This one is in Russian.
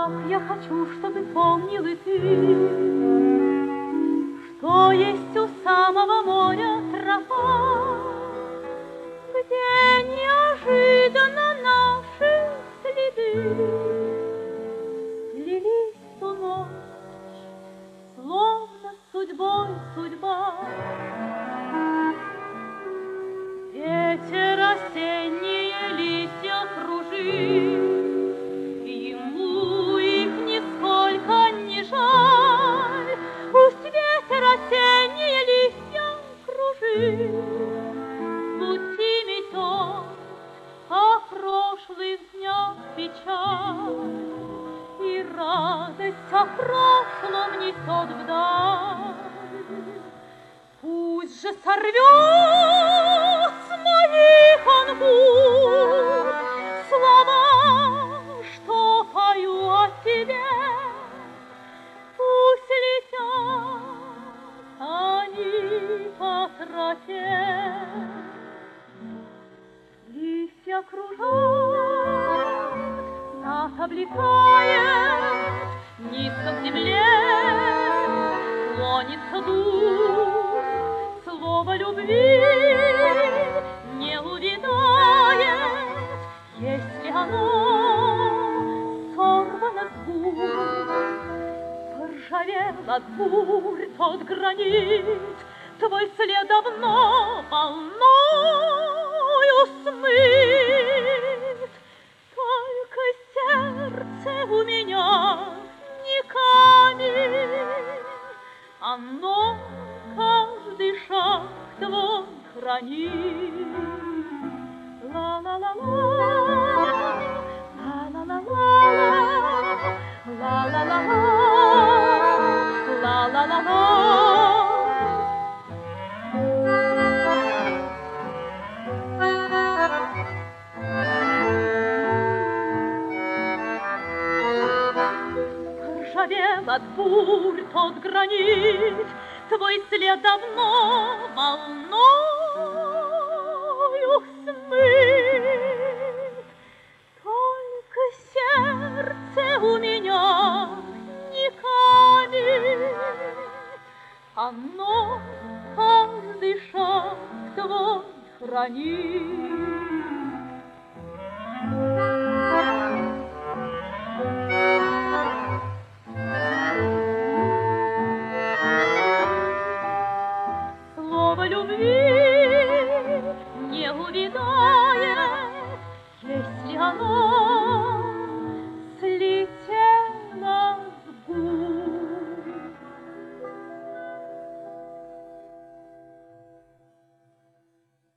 Как я хочу, чтобы помнил и ты, что есть у самого моря тропа, где неожиданно наши следы слились в ту ночь, словно судьбой судьба. Ветер осенние листья кружит, ему их нисколько не жаль. Пусть ветер осенние листья кружит, пусть и метет о прошлых днях печаль, и радость о прошлом несет вдаль. Пусть же сорвет с моих ангур слова, что пою о тебе. Пусть летят они по тропе. Листья кружат, нас облекает, низко к земле клонится дух. Слово любви не увядает, если оно сорвано с губ. Поржавел от бурь тот гранит, твой след давно волною смыт. Только сердце у меня не камень, оно каждый шаг твой хранит. Ла-ла-ла-ла, ла-ла-ла-ла, ла-ла-ла-ла, ла-ла-ла-ла. Ржавел от бурь тот гранит, твой след давно волною смыт. Только сердце у меня не камень, оно каждый шаг твой хранит.